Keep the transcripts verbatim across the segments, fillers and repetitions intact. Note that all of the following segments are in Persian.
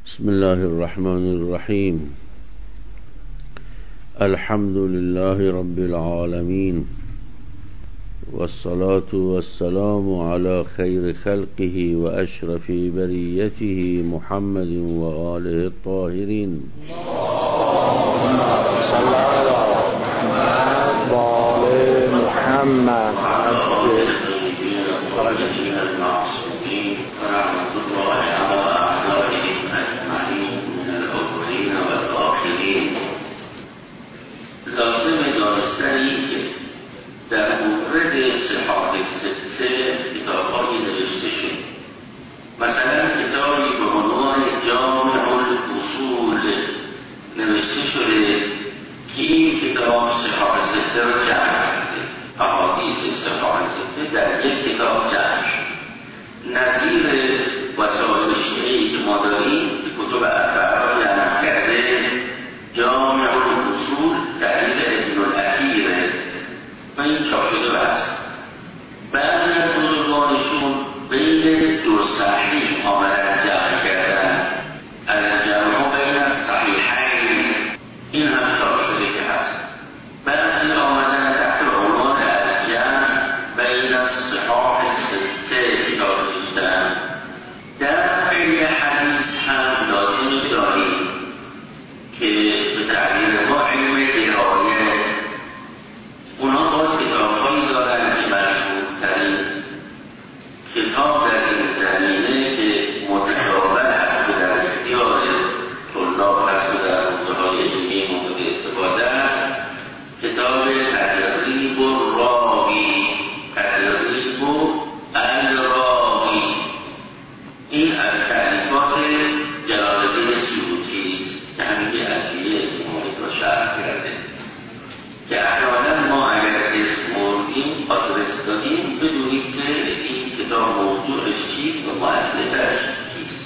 بسم الله الرحمن الرحیم. الحمد لله رب العالمین والصلاة والسلام على خير خلقه وأشرف بريته محمد وآله الطاهرين. محمد لازم دانستنی که در مورد صحاح سته کتاب‌های نوشته شد. مثلا کتابی به عنوان جامع الاصول نوشته شده که این کتاب صحاح سته را جمع کرده، احادیث صحاح سته در یک کتاب جمع شد. نظیر وسائل شیعه‌ای که ما داریم که کتب اربعه را جمع کرده، جامع الاصول تعلیق ابن الاثیره و این چاپ شده است. بعضی از بزرگانشون بین دو صحیح آمدن جمع کردن، از جمع بین الصحیحین، این هم چاپ شده که هست. بعضی آمدن تحت عنوان الجمع بین الصحاح سته کتاب نوشتن. در خیلی حدیث هم لازم داریم که به تعبیر ما علم درایه، اونا باز کتاب‌هایی دارن که مشهورترین کتاب در این زمینه که متداول هست و در اختیار طلاب هست و در حوزه‌های علمی مورد استفاده است، کتاب تدریب الراوی، تدریب الراوی. این از تألیفات جلال‌الدین سیوطی است که همین ادعیه مورد را شرح کرده که احیانا ما اگر اسم بردیم آدرس دادیم بدونید که این کتاب موضوعش چیست و مؤلفش کیست.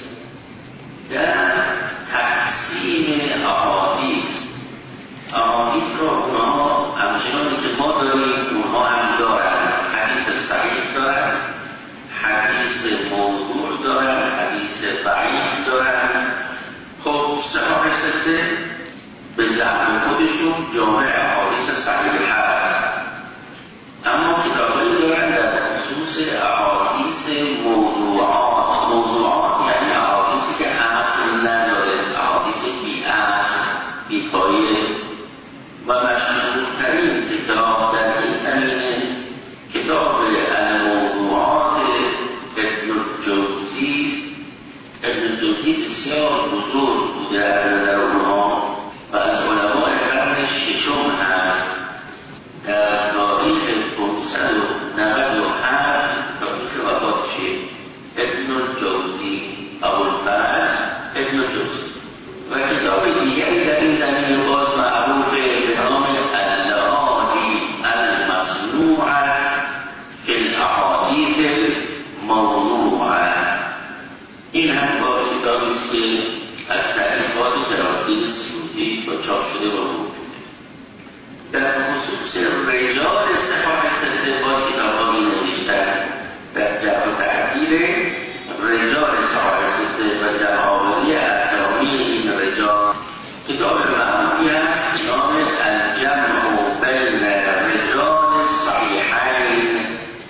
در تقسیم احادیث، احادیث را اونها همچنانی که ما داریم اونها هم دارن. حدیث صحیح دارن، حدیث موضوع دارن، حدیث ضعیف دارن. خب صحاح سته به زعم خودشون جامع احادیث صحیح هست، اما کتابایی دارن در خصوص احادیث موضوعات. موضوعات یعنی احادیثی که اصل نداره، احادیث بی اصل، بی پایه. و مشهورترین کتاب در این زمینه کتاب الموضوعات ابن الجوزی. ابن الجوزی بسیار بزرگ بوده در اونها و از علماء قرن ششم هست. در تاریخ پانصد و نود و هفت تاریخ وفاتشه ابن الجوزی، ابوالفرج ابن الجوزی. و کتاب دیگری در این زمینه باز معروف به نام اللآلی المصنوعه فی الاحادیث الموضوعه. این هم باز کتابی است که از تألیفات جلال‌الدین سیوطی و چاپ شده و موجود. در خصوص رجال صحاح سته باز کتاب‌هایی نوشتن در جمع و تعدیل رجال صحاح سته و جمع‌آوری اسامی این رجال. کتاب معروفی هست نام الجمع بین رجال الصحیحین،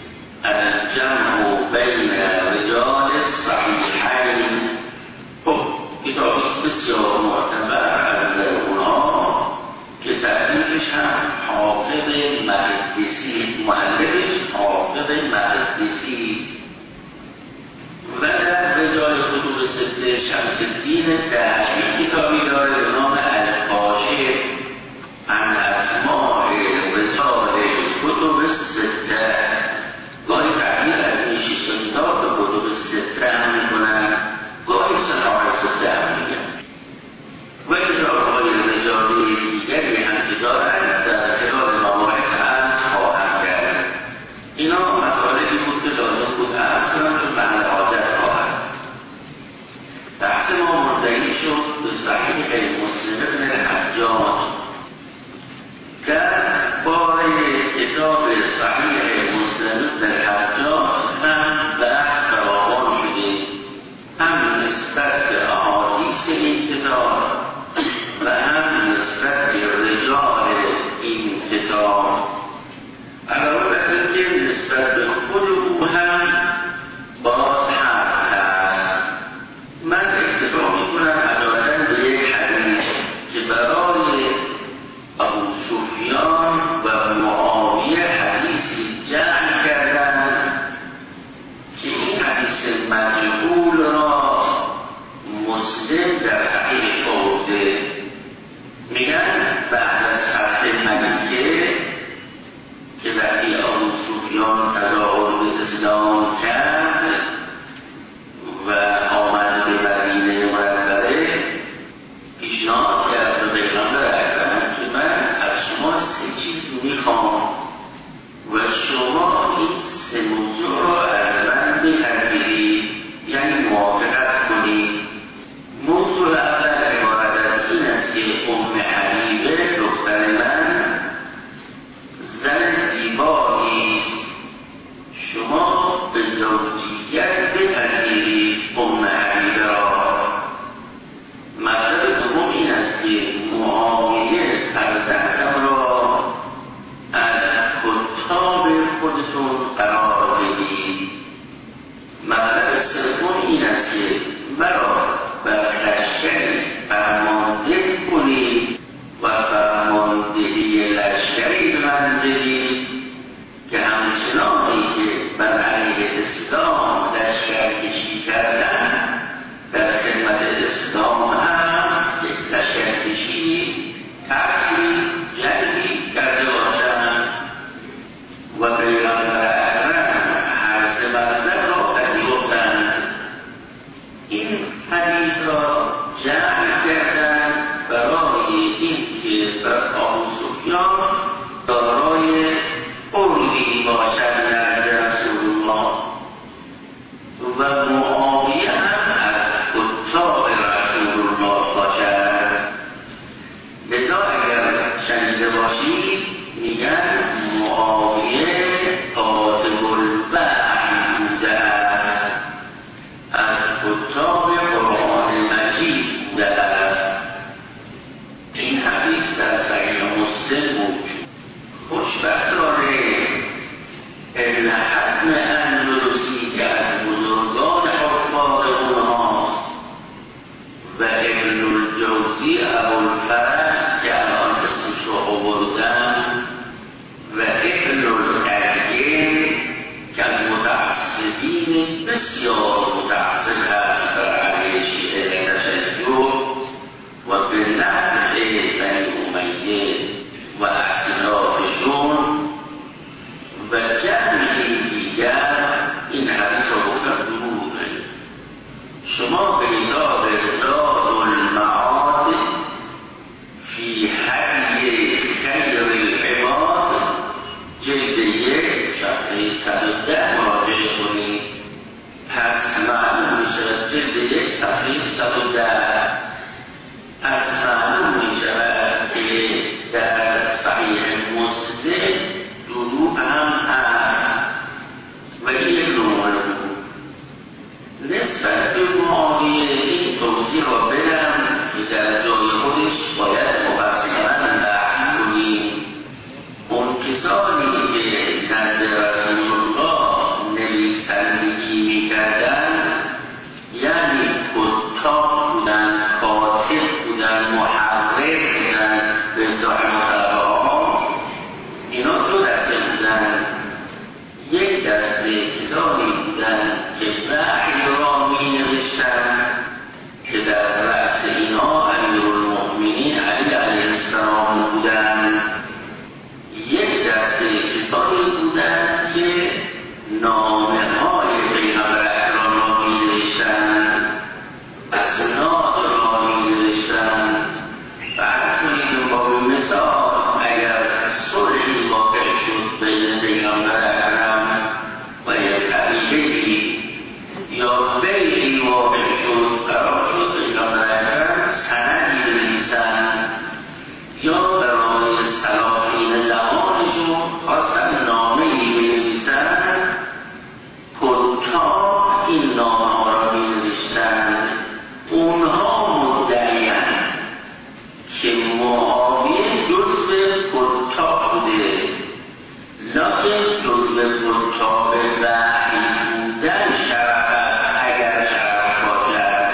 الجمع بین رجال الصحیحین. خب کتابی بسیار معتبر از اونها که تألیفش هم حافظ مقدسی، مؤلفش حافظ مقدسی است. و در رجال کتب سته شمس الدین دهشتی کتابی داره به نام الکاشف عن اسماء رجال کتب سته. گاهی تعبیر از این شش کتاب به کتب سته هم میکنن، گاهی صحاح سته هم میگن. و اجراهای رجالی دیگری هم که دارن در خلال مباحث عرض خواهم کرد. اینا مطالبی بود که لازم بود عرض کنم چون محل حاجت خواهد. بحث ما منتهی شد به صحیح مسلم بن الحجاج. در باره کتاب صحیح مسلم بن الحجاج هم بحث فراوان شده، هم نسبت به احادیث جمع کردن برای این که بر ابو سفیان دارای قربی باشد نزد رسول الله و معاویه هم از کتاب رسول الله باشد. لذا اگر شنیده باشید میگن معاویه کاتب الوحی بوده است، از کتاب قرآن مجید بوده است. این حدیث در صحیح مسلم موجود. خوشبختانه ابن حزم اندلسی که از بزرگان حفاظ اونهاست و ابن الجوزی ابوالفرج که الان اسمش رو آوردن و ابن القیم که از متعصبین بسیار متعصب هست بر علیه شیعه تشیع و به نفع بنی امیه و اختلافشون و جمعی دیگر این حدیث رو گفتن دروغه. شما به کتاب زاد المعاد فی هدی خیر العباد جلد یک صفحه صد و ده مراجعه کنید. پس معلوم میشه جلد یک صفحه صد و ده پس معلوم میشود که در صحیح مسلم دروغ هم هست و این یک نمونه بود. نسبت به معاویه این توضیح را بدم که در جای خودش باید مفصلا بحث کنیم. اون کسانی که نزد رسول الله نویسندگی میکردن یعنی کتاب بودن، کاتب بودن، محرر بودن، به اصطلاح مطلعها، اینا دو دسته بودن. یک دسته کسانی بودن که وحی را می نوشتن که در رأس اینا امیرالمؤمنین علی علیه السلام بودن. یک دسته کسانی بودن که نامه های پیغمبر اکرم را می نوشتن، اسناد را می نوشتن. فرض کنید با مثال اگر صلحی واقع شد بین پیغمبر اکرم و یک قبیله‌ای یا بیعی واقع شد، قرار شد پیغمبر اکرم سندی بنویسند یا برای سلاطین زمانشون خواستن نامه‌ای بنویسند، کتاب این نامه را می نوشتند. اونها مدعی‌اند که معاویه جزو کتاب بوده، لکن جزو کتاب وحی بودن شرف است اگر شرف باشد،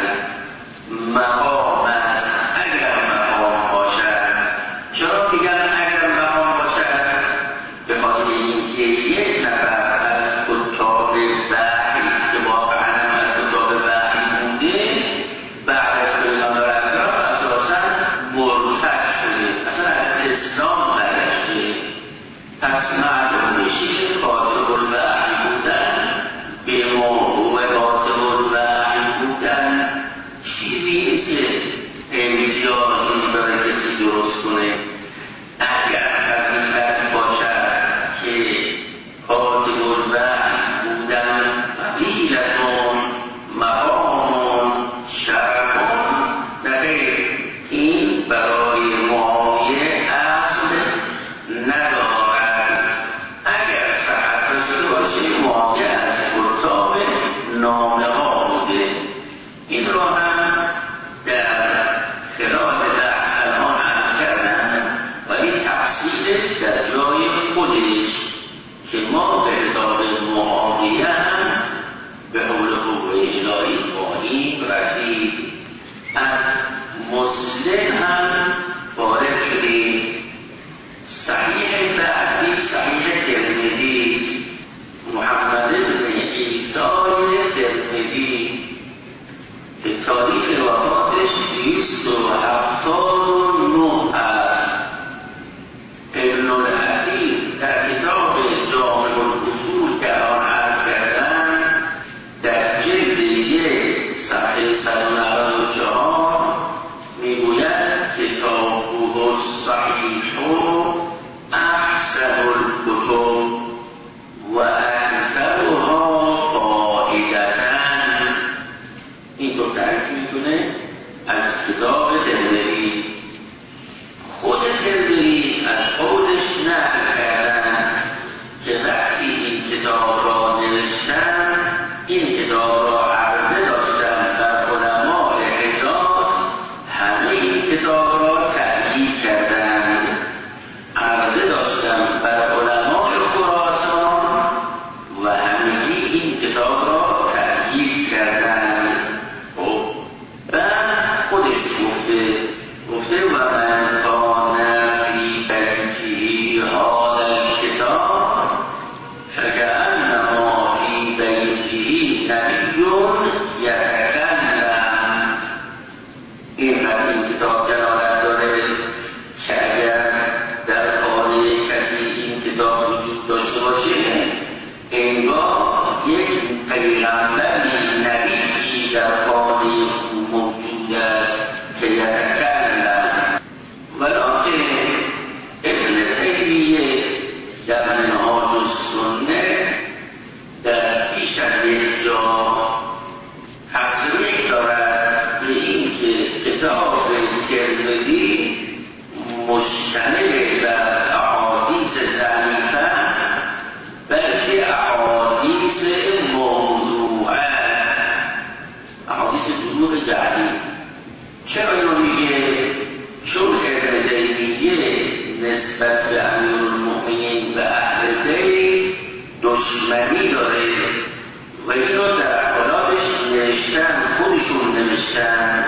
مقام است اگر مقام باشد. چرا میگن اگر مقام باشد؟ به خاطر اینکه یک نفر از کتاب وحی که واقعا از کتاب وحی بوده بعد از پیغمبر اکرم اساسا مرتد شده، اصلا از اسلام برگشته. پس معلوم میشه که کاتب الوحی بودن به موضوع کاتب الوحی بودن چیزی نیست که امتیازی برای کسی درست کنه. اگر حقیقت باشد که کاتب الوحی بودن فضیلتون، مقامون، شرفون، نخیر، این برای معاویه اصل ندارد. اگر صحت رسیده باشه معاویه از کتاب نامه ها بوده. این را هم در خلال بحث الان عرض کردن ولی تفصیلش در جای خودش که ما به حساب معاویه هم به حول قوه الهی خواهیم رسید. از مسلم هم وارد شدیم. صحیح بعدی صحیح ترمذی، محمد بن عیسی ترمذی که تاریخ وفاتش دویست و هفتاد و نه است. ابن العتیق در کتاب جامع الاصول که آن عرض کردن در جلد یک صفحه صد و نود و چهار میکنه از کتاب ترمذی. خود ترمذی از قولش نقل کردن که وقتی این کتاب را نوشتن این کتاب را عرضه داشتن بر علماء حجاز، همه این کتاب را تأیید کردند. عرضه داشتن بر علماء خراسان و همگی این کتاب را تأیید کردند. خب بعد خودش گفته گفته و من کان فی بیته هذا الکتاب فکأنما فی بیته نبی یتکلم. این وقت این کتاب جلالت داره که اگر در خانه کسی این کتاب وجود داشته باشه انگار یک پیغمبری نبی در خانه موجود است که یتکلم. ولکن ابن تیمیه در منهاج السنه در بیش از یک جا تصریح دارد به این که کتاب ترمذی مشتمل بر احادیث ضعیفه بلکه احادیث موضوعه، احادیث دروغ جعلی. چرا اینو میگه؟ چون ابن تیمیه نسبت به امیرالمؤمنین و اهل بیت دشمنی داره و اینو در حالاتش نوشتن، خودشون نوشتن.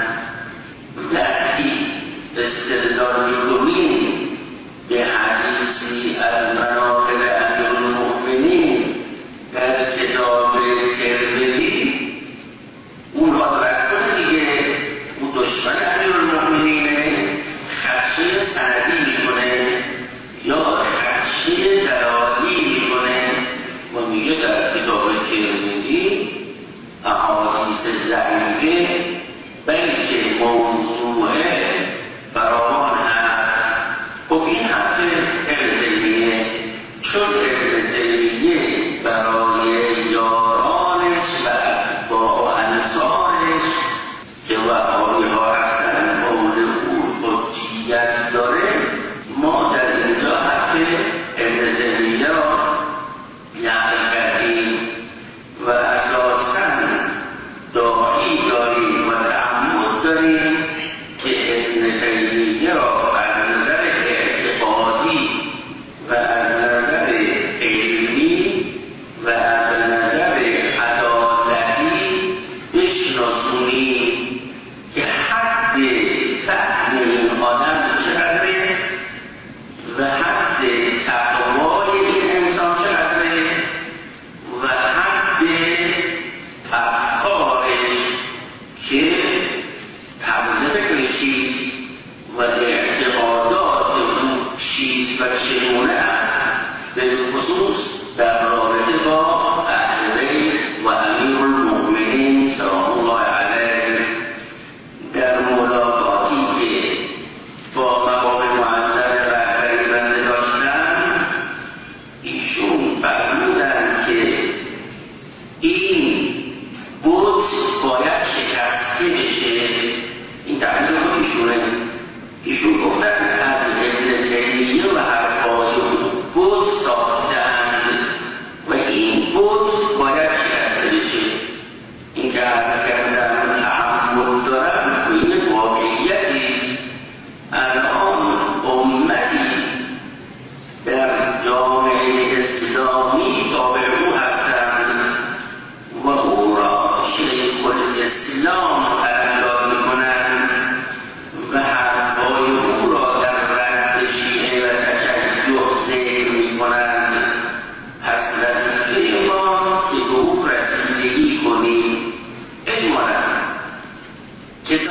وقتی استدلال میکنیم به حدیثی از مناقب امیرالمؤمنین در کتاب ترمذی، اون را رد دیگه اون دشمن امیرالمؤمنینه، خدشه سندی میکنه یا خدشه دلالی میکنه و میگه در کتاب ترمذی احادیث ضعیفه بلکه موضوعه فراوان هست. خب این حرف ابن تیمیه، چون ابن تیمیه برای یارانش و اتباع و انصارش که وهابی ها هستن قول او حجیت داره، ما در اینجا حرف ابن تیمیه را نقل کردیم و اساساً داعی داریم و تعمد داریم که ابن تیمیه را از نظر اعتقادی و از نظر علمی و از نظر عدالتی بشناسونیم که حد فهم این آدم چقدره و حد تقوای این انسان چقدره و حد افکارش که طرز فکرش چیست و اعتقادات اون چیست و چگونه است، به خصوص در رابطه با اهل بیت و امیرالمؤمنین سلام الله علیه. در ملاقاتی که با مقام معظم رهبری بنده داشتن، ایشون فرمودن که این بت باید شکسته بشه. این تعبیر رو ایشونه. ایشون گفتن از ابن تیمیه و حرفای بت ساختند و این بت باید شکسته بشه. این که عرض کردن تعمل دارن و این واقعیتی. الان امتی در جامعه اسلامی تابع او هستند و او را شیخ الاسلام قرار میکنند و حرفای او را در رد شیعه و تشیع ذکر میکنند. پس وظیفه ما که به او رسیدگی کنیم اجمالا که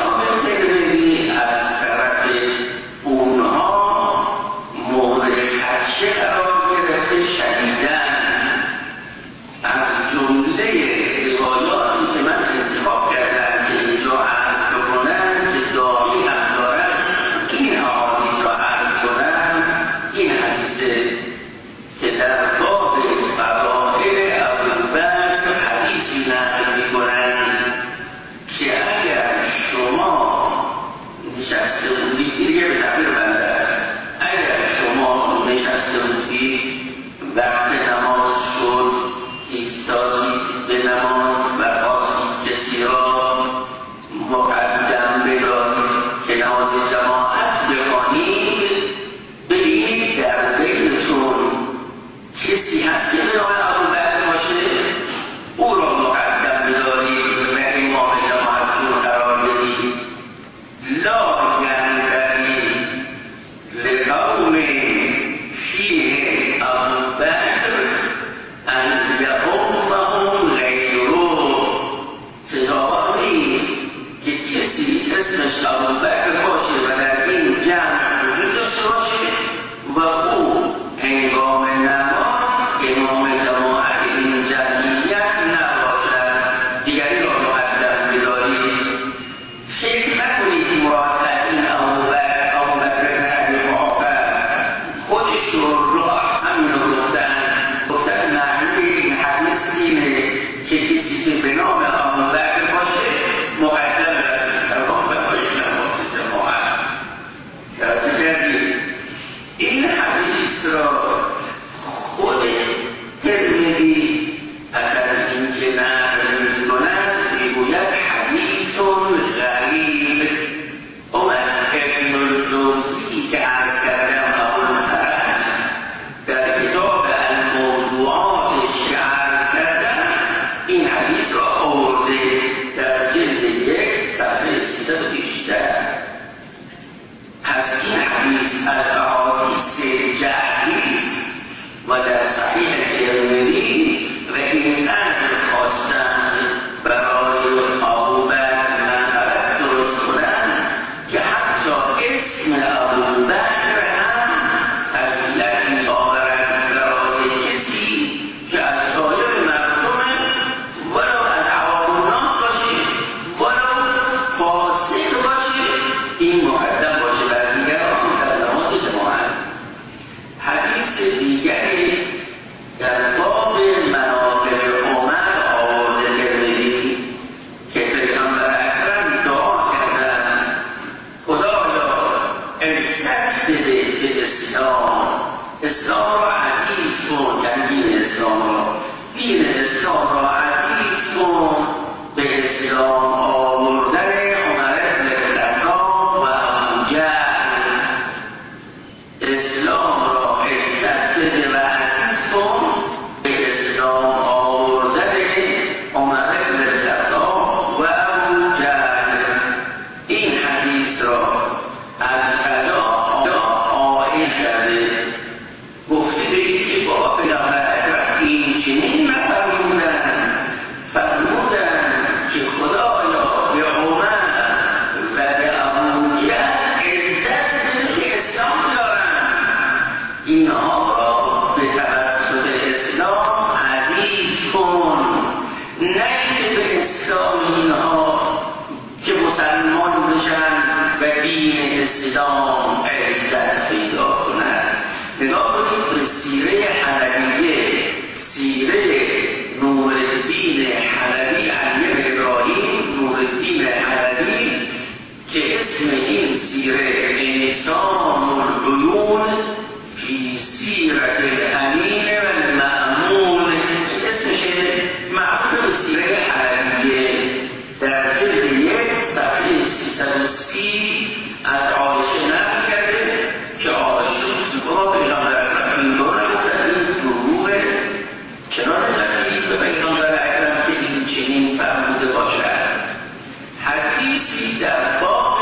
که اسم این سیره انسان العیون فی سیرت الامین و المأمون، اسمش معروف به سیره عربیه. در جلد یک صفحه سیصد و سی از عایشه نقل کرده که عایشه با پیغمبر اکرم اینطور نگفتن این دروغه، چرا نگفتید به پیغمبر اکرم که این چنین فرموده باشد. حدیثی در باب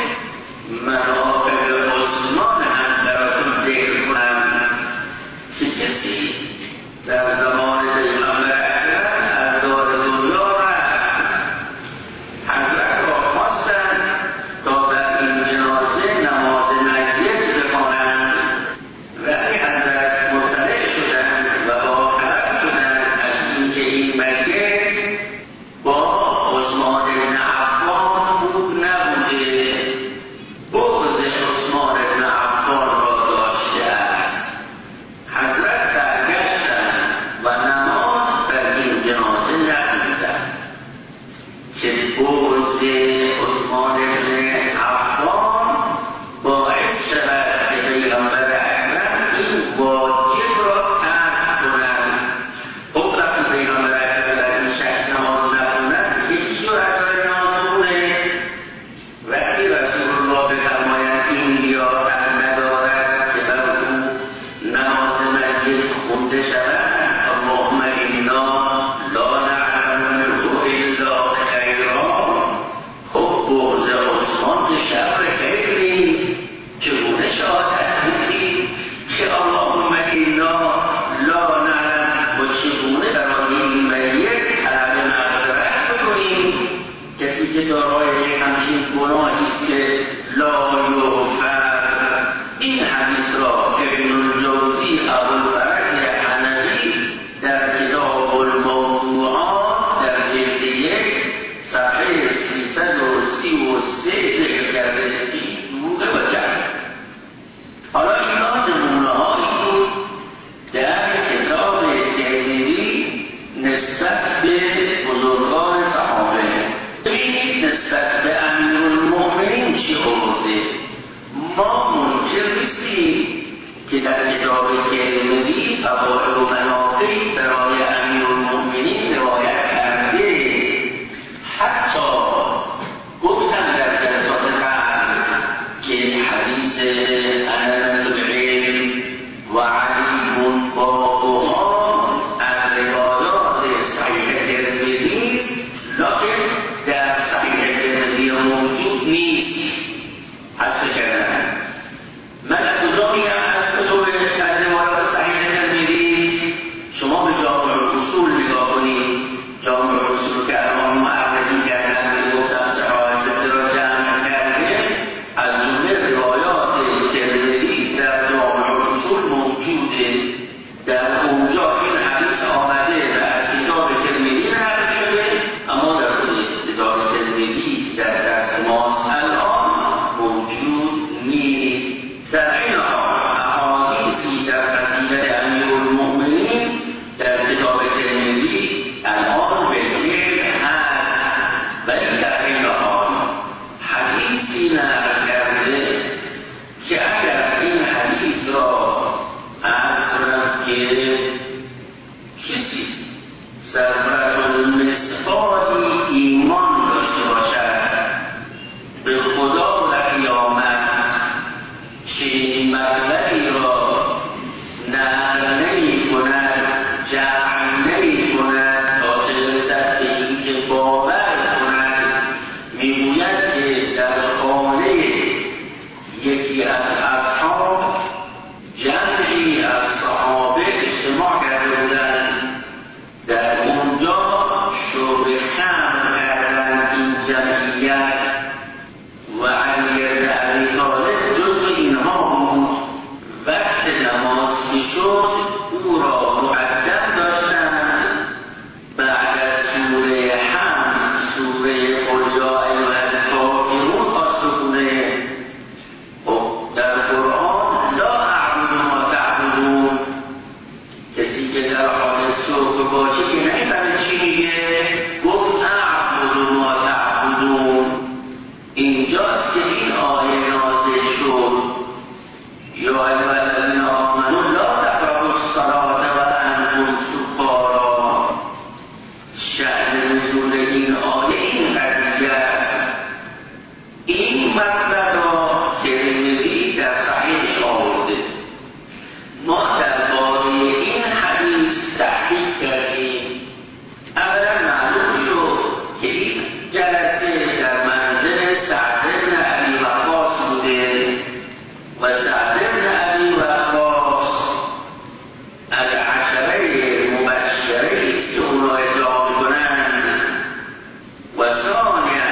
مناقب عثمان هم براتون ذکر کنم که کسی در زمان پیغمبر اکرم از دار دنیا رفت. حضرت را خواستند تا در این جنازه نماز میت بخوانند، ولی حضرت مطلع شدند و با خبر شدند از اینکه این میت با عثمان بن عفان خوب نبوده، بغض عثمان بن عفان را داشته است. حضرت برگشتند و نماز بر این جنازه نخواندند که بغض عثمان بن عفان باعث شود که پیغمبر اکرم این واجب را ترک کنند. خب وقتی پیغمبر اکرم در این شخص نماز نخوندند، یکی جرأت داره نماز بخونه؟ وقتی رسول الله بفرمایند این لیاقت ندارد که بر او نماز میت خونده شود، اللهم انا لا نعلم منه الا خیرا. خب بغض عثمان که شر خیر نیست، چگونه شهادت میدید که اللهم انا لا نعلم، و چگونه برای این میت طلب مغفرت بکنیم؟ کسی که دارای همچین گناهی است که لا یغفر. این حدیث را ابن الجوزی ابوالفرج حنفی در کتاب الموضوعات در جلد یک صفحه سیصد و سی و سه ذکر کرده که دروغ بچه. حالا اینا نمونه هایی بود در کتاب ترمذی نسبت به بزرگان صحابه. ببینید نسبت به امیرالمؤمنین چی آورده. ما منکر نیستیم که در کتاب ترمذی فضائل و مناقب برای امیرالمؤمنین روایت کرده. حتی گفتم در جلسات قبل که حدیث انس بن العلم و علی بابها از روایات صحیح ترمذی، لکن در صحیح ترمذی موجود نیست، حذف کردن. من از کجا میگم از کتب از روایات صحیح ترمذی؟ شما به جامع الاصول نگاه کنید. جامع الاصول که الان معرفی کردن که گفتم صحاحت را جمع کرده، از جمله روایات ترمذی در جامع الاصول موجوده. در اونجا این حدیث آمده و از کتاب ترمذی نقل شده، اما در کتاب ترمذی در دست ماست الان موجود نیست. در این احادیثی در فضیلت امیرالمؤمنین در کتاب ترمذی الان به ذکر هست، ولی در این حال حدیثی نقل کرده که اگر این حدیث را عرض کنم که کسی ذرة المثقال ایمان داشته باشد به خدا و قیامت، چنین مبلغی را نقل نمی کند، جمع نمی کند تا چه رسد به اینکه باور کند. میگوید که در خانه یکی از اصحاب جمعی از صحابه اجتماع کرده بودند، در اونجا شرب خمر کردند این جمعیت و علی بن ابی طالب جزو اینها بود. که این آیه نازل شد یا ایها الذین آمنوا لا تقربوا الصلاة وانتم سکارا، شأن نزول این آیه این قضیه است. این مطلب را ترمذی در صحیحش آورده. ما درباره این حدیث تحقیق کردیم. اولا معلوم شد که این جلسه در منزل سعد بن ابی وقاص بوده و سعد بن ابی وقاص از عشره مبشره است که او را ادعا می‌کنند. و ثانیا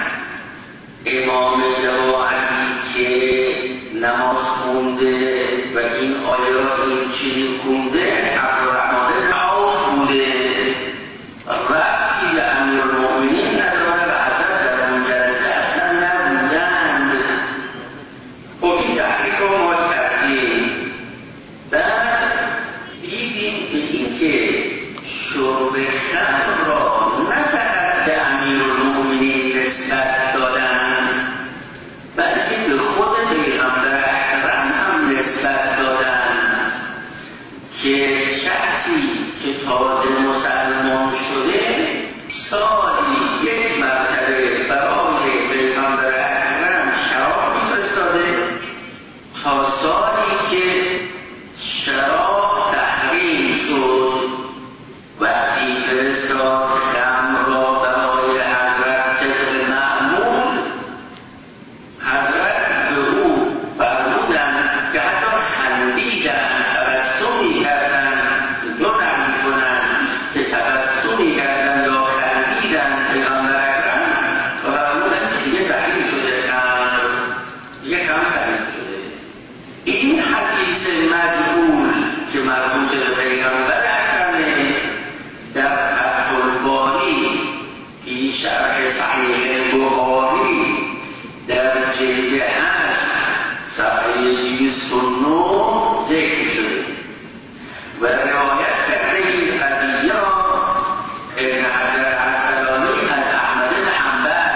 امام جماعتی که نماز خونده و این آیه را این چنین خونده عبدالرحمن بن عوف بوده. رفتی به امیرالمؤمنین نداره و حضرت در اون جلسه اصلا نبودند. خب این تحقیق رو ما کردیم. بعد دیدیم به این که شرب خمر را نه فقط به امیرالمؤمنین نسبت دادن، بلکه به خود پیغمبر اکرم هم نسبت دادن که شخصی که تازه مسلمان شده سالی یک مرتبه برای پیغمبر اکرم شراب می‌فرستاده تا سالی که شراب تحریم شد. وقتی فرستاد خمر را برای حضرت طبق معمول، حضرت به او فرمودند که حتی خندیدند، تبسمی کردند، دو نمی کنند که تبسمی کردند یا خندیدند پیغمبر اکرم و فرمودند که دیگه تحریم شده خمر، دیگه خمر تحریم شده. این حدیث مجهول که مربوط به پیغمبر اکرمه در فتح الباری فی شرح صحیح بخاری در جلد هشت صفحه دویست و نه ذکر شده و روایت کرده این قضیه را ابن حجر عسقلانی از احمد بن حنبل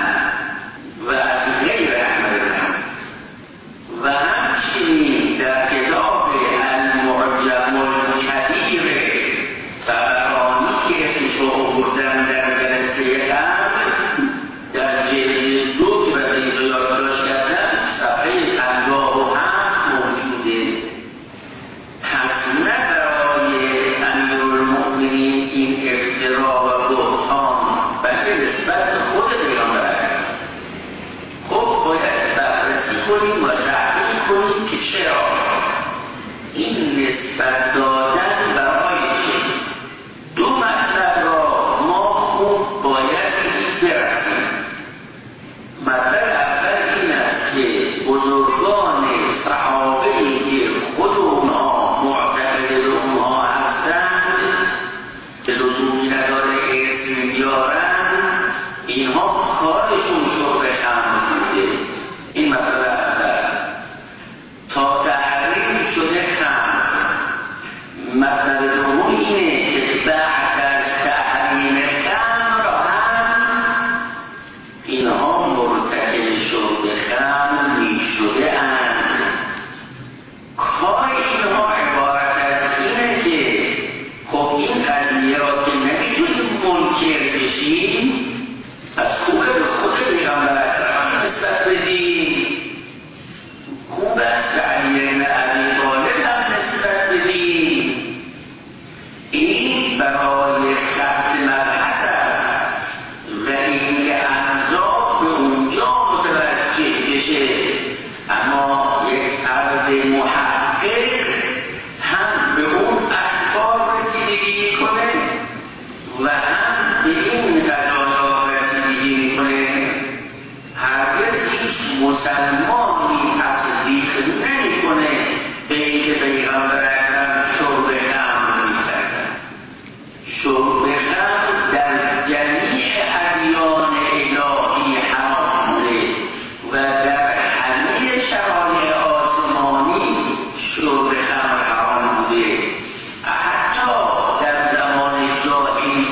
و از غیر احمد بن حنبل و همچنین در کتاب المعجم الکبیر طبرانی که اسمش رو آوردن در جلسه قبل در جلد دو که برای اینجا یادداشت کردن صفحه پنجاه و هفت موجوده. پس نه برای امیرالمؤمنین این افترا و بهتان، بلکه نسبت به خود پیغمبر. خب باید بررسی کنیم و تحقیق کنیم که چرا این نسبت دادن برای چه. دو مطلب را ما خوب باید برسیم. مطلب اول این است که بزرگان صحابه‌ای که خود اونها معتقد به اونها هستند که لزومی نداره اسم بیارن، اینها کارشون شرب خمر بوده. این مطلب اول. تا تحریم شده خمر. مطلب دوم اینه که بعد از تحریم خمر هم اینها مرتکب شرب خمر می شده اند. کار اینها عبارت از اینه که خب این قضیه را که نمیتونیم منکر بشیم، از خوبه به خود پیغمبر اکرم نسبت بدیم، خوب است به علی بن ابی طالب هم نسبت بدیم. این برای خط مبحث است و اینکه انجام به اونجا متوجه بشه. اما یک عرض محقق هم به اون اسباب رسیدگی میکنه و هم به این قضایا رسیدگی میکنه. هرگز هیچ مسلمانی تصدیق نمیکنه به اینکه پیغمبر اکرم شرب خمر میکردن. شرب خمر در جمیع ادیان الهی حرام بوده و در همه شرایع آسمانی شرب خمر حرام بوده. حتی در زمان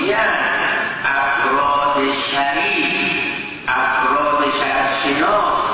جاهلیت افراد شریف، افراد شرع‌شناس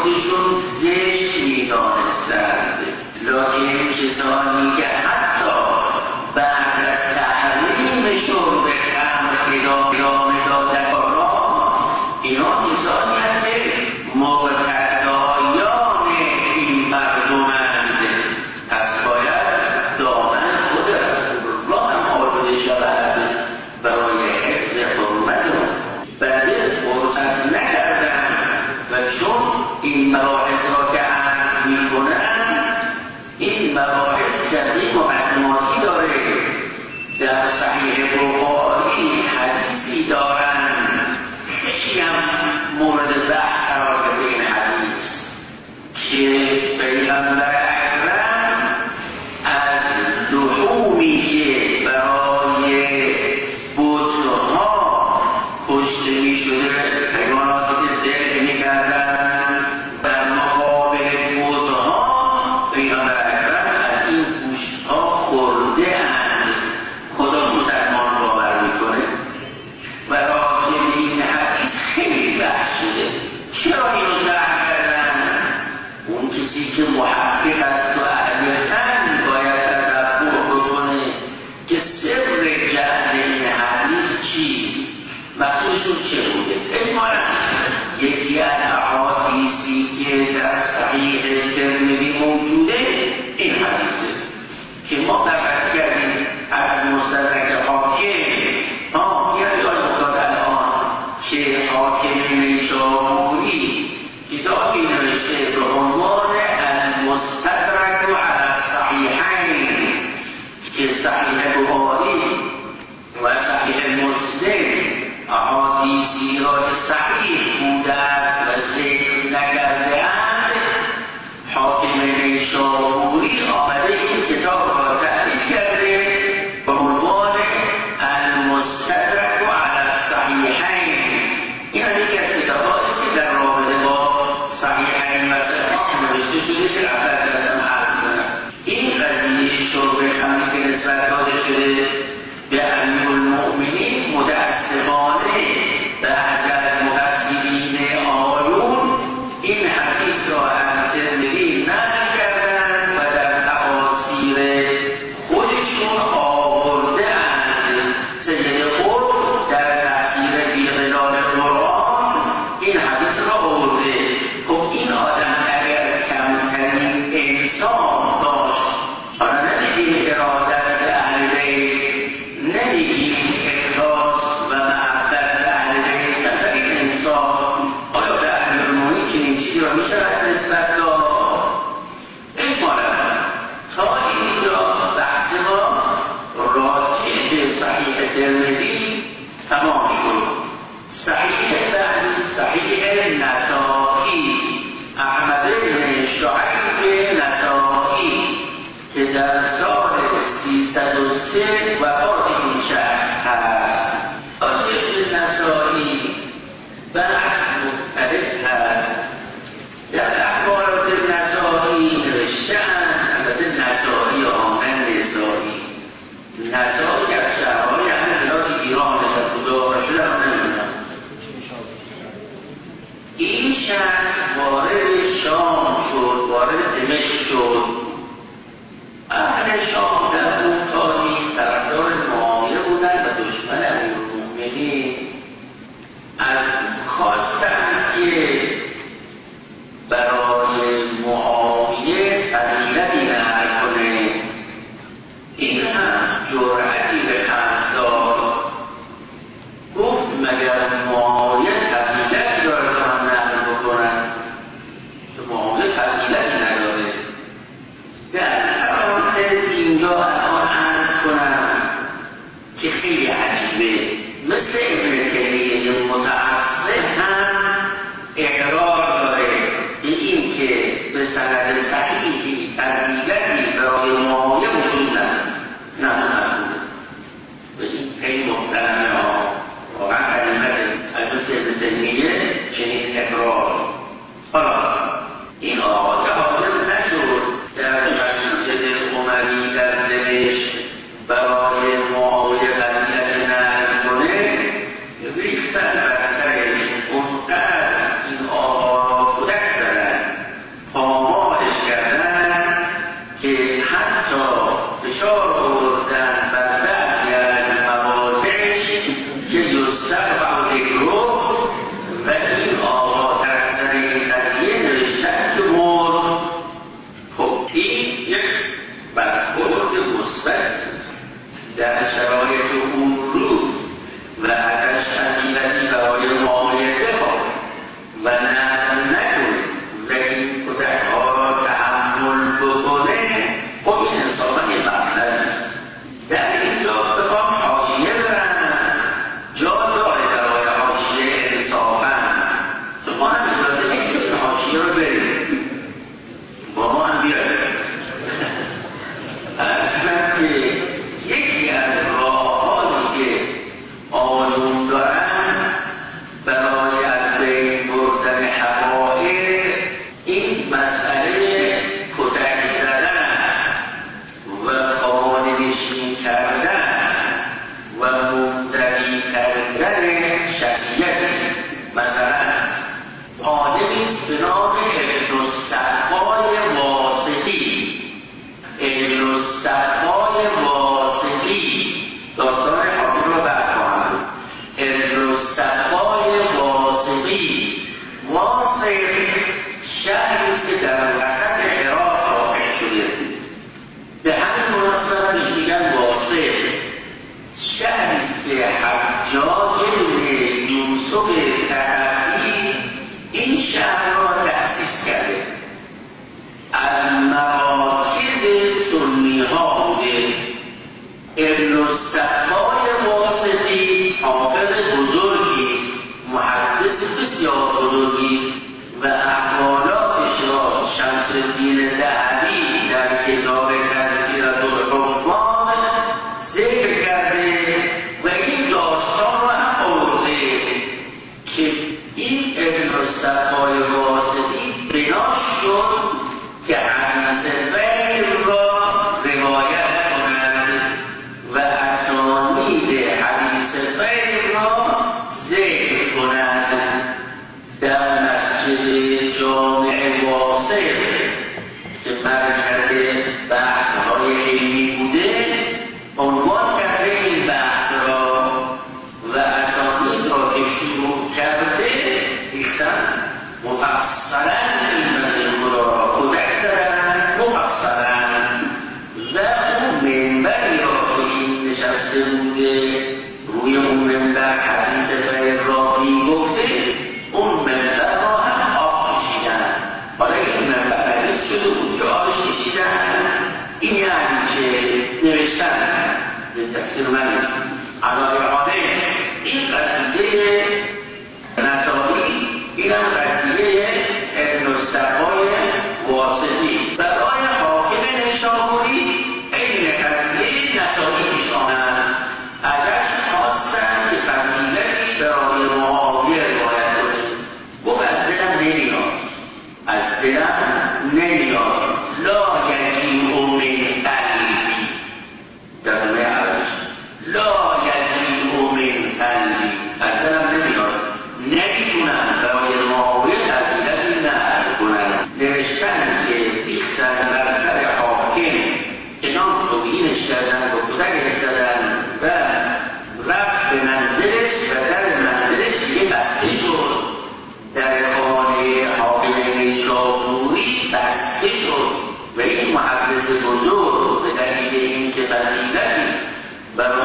خودشون زشت میدانستند، لکن کسانی که حتی بعد از تحریمشون به خمر ادامه دادن را، اینا کسانی هست که مقتدایان این مردمند. پس باید دامن خود رسول الله هم آلوده شود برای حفظ حرمتون. بنده فرصت نکردم و چون این مباحث را که عرض میکنم، این مباحث جدی مقدماتی داره. در صحیح بخاری حدیثی دارن، خیلی هم مورد بحث قرار بده این حدیث، که پیغمبر اکرم از لحومی که برای بتها کشته می شده، حیواناتی که ذبح می کردن در مقابل بتها، پیغمبر اکرم از این گوشتها خورده اند. خدا مسلمان باور میکنه و راجع این حدیث خیلی بحث شده. چرا اینو ذبح کردن؟ اون کسی که محقق است و اهل فن باید تدبر بکنه که سر جعل این حدیث چیست، مقصودشون چه بوده. اجمالا یکی از احادیثی که در صحیح ترمذی موجوده این حدیثه که ما بحث کردیم از مستدرک حاکم. ها یه یاد افتاد الان که حاکم نیشابوری کتابی نوشته به عنوان المستدرک علی الصحیحین، که صحیح بخاری و صحیح مسلم احادیثی را که صحیح بوده است و ذکر نکرده اند، حاکم نیشابوری آمده این کتاب را تألیف کرده به عنوان المستدرک علی الصحیحین. این هم یکی از کتاباتی که در رابطه با صحیحین و صحیحین نوشته شده که رفتر کردم عرض کنم. این قضیه شرب خمری که نسبت داده شده به امیرالمؤمنین، متأسفانه بعد از مفسرین آیون این حدیث را از ترمذی نقل کردن و در تفاسیر خودشون آورده‌اند. سید قطب در تفسیر فی ظلال قرآن این حدیث را آورده. خب این آدم اگر کمترین انسان داشت، حالا نمیگیم ارادت به اهل بیت، نمیگیم اخلاص و محبت به اهل بیت، کمترین انسان آیا به امیرالمؤمنین چنین چیزی را میشود نسبت داد؟ اجمالا تا اینجا بحث ما راجع به صحیح ترمذی تمام شد. صحیح بعدی صحیح نسائی، احمد بن شعیب نسائی که در سال سیصد و سه وفات این شخص هست. راجع به نسائی بحث مختلف هست. در اخبارات نسائی نوشته‌اند، البته نسائی آمن نسائی نسائی از شهرهای همه بلاد ایران نشد گذار شده هم نمیدونم. این شخص وارد شام شد، وارد دمشق شد. اهل شام در اون تاریخ طرفدار معاویه بودن و دشمن امیرالمؤمنین. از خواستند که برای معاویه فضیلتی نقل کنه. این هم جرأتی به خرج داد. گفت مگر معاویه فضیلتی داره که من نقل بکنم؟ معاویه فضیلتی نداره. در حالت اینجا الان عرض کنم که خیلی عجیبه، مثل ابن تیمیه متعصب هم اقرار داره به این که به سند صحیحی فضیلتی برای معاویه وجود نداره. به این خیلی محترمه ها، واقعا کلمت از مثل ابن تیمیه چنین اقرار. حالا این آقا که حاضر نشد در مسجد عمری در دمشق برای معاویه فضیلت نقل کنه، ریختن بر سرش اونقدر این آقا را کودک دارن این مسئله کتک زدن و خانه نشین کردن و مبتدی کردن شخصیت مثلا آدمی است به نام ابن الصفای واسطی. ابن الصفای واسطی داستان حاکم رو برخواهم. ابن الصفای واسطی واسط شهری است که در وسط عراق واقع شده. به همین مناسبت بهش میگن واسط. شهری است که حجاج بن یوسف ثقفی این شهر را تأسیس کرده. از مراکز سنی ها بوده. ابن الصفای واسطی حافظ بزرگی است، محدث بسیار بزرگی است و احوالاتش را شمس الدین ذهبی در کتاب تذکرة الحکام ذکر کرده و این داستان را هم آورده که این ابن الصفای واسطی بنا شد که حدیث غیر را روایت کنند و اسانید حدیث غیر را ذکر کنند. در مسجد جامع واسط که مرکز بحث‌های علمی بوده عنوان کرده این بحث را و اسانید را که شروع کرده ریختن مفصلا این مدن را کتک زدن مفصلا و اون منبری را که این نشسته بوده روی اون منبر حدیث غیر را میگفته اون منبر را هم آب کشیدن. حالا این منبر حدیث شده بود که آبش کشیدن. این یعنی که نوشتن به تفسیر من علایقانه این قضیه نسائی این هم قضیه ابن الصفای واسطی برای حاکم نیشابوری این قضیه نسائی پیش آمد. ازش خواستن که فضیلتی برای معاویه روایت کنه. گفت از دلم نمیاد، از دلم نمیاد. لا یجیء من قلبی. در دنیا عربش لا یجیء من قلبی، از دلم نمیاد، نمیتونم برای معاویه فضیلتی نقل کنم. نوشتن که ریختن بر سر حاکم کنان توهینش کردن و کتکش زدن و رفت به منزلش و در منزلش دیگه بسته شد. در خانه حاکم نیشابوری بسته شد و این محدث بزرگ به دلیل اینکه فضیلتی برای